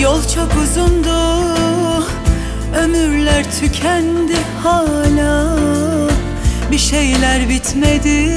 Yol çok uzundu, ömürler tükendi hala. Bir şeyler bitmedi,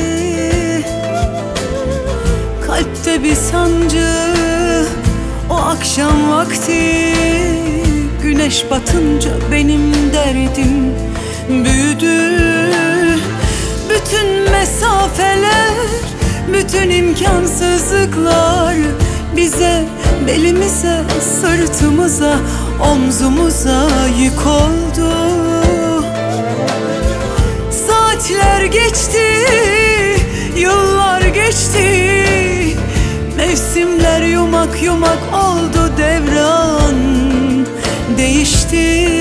kalpte bir sancı. O akşam vakti, güneş batınca benim derdim büyüdü. Bütün mesafeler, bütün imkansızlıklar bize, belimize, sırtımıza, omzumuza yük oldu. Saatler geçti, yıllar geçti, mevsimler yumak yumak oldu, devran değişti.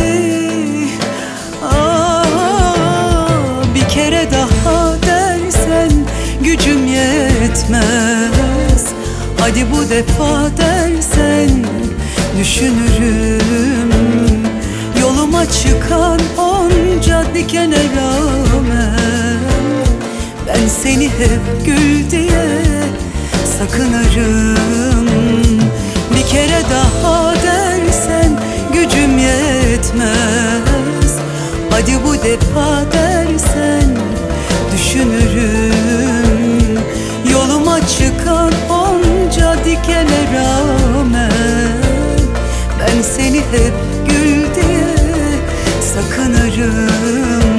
Bir kere daha dersen gücüm yetmez. Hadi bu defa dersen düşünürüm. Yoluma çıkan onca dikene rağmen ben seni hep gül diye sakınırım. Bir kere daha dersen gücüm yetmez. Hadi bu defa dersen düşünürüm. Yoluma çıkan onca dikene rağmen ben seni hep gül diye sakınırım.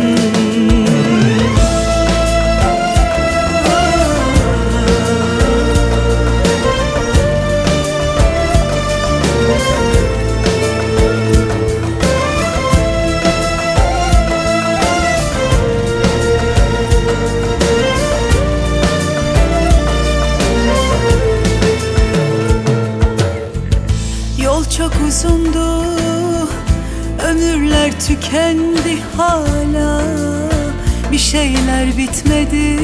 Yol çok uzundu, ömürler tükendi hala. Bir şeyler bitmedi,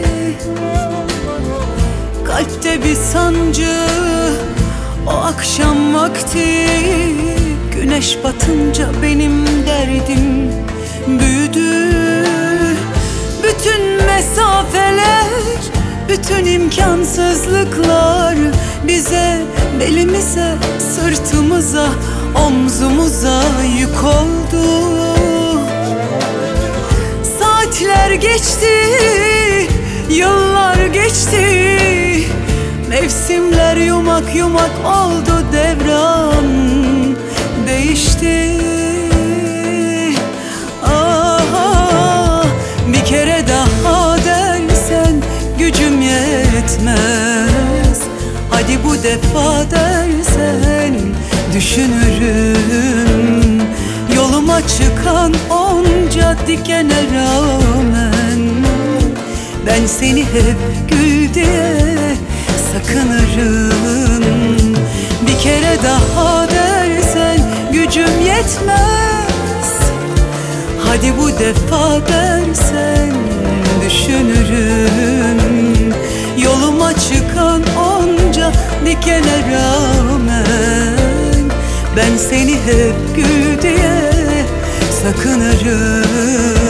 kalpte bir sancı. O akşam vakti, güneş batınca benim derdim büyüdü. Bütün mesafeler, bütün imkansızlıklar bize, belimize, sırtımıza, omzumuza yük oldu. Saatler geçti, yıllar geçti, mevsimler yumak yumak oldu, devran değişti. Bir kere daha dersen gücüm yetmez. Hadi bu defa dersen düşünürüm. Yoluma çıkan onca dikene rağmen ben seni hep gül diye sakınırım. Bir kere daha dersen gücüm yetmez. Hadi bu defa dersen düşünürüm. Yoluma çıkan onca dikene rağmen ben seni hep gül diye sakınırım.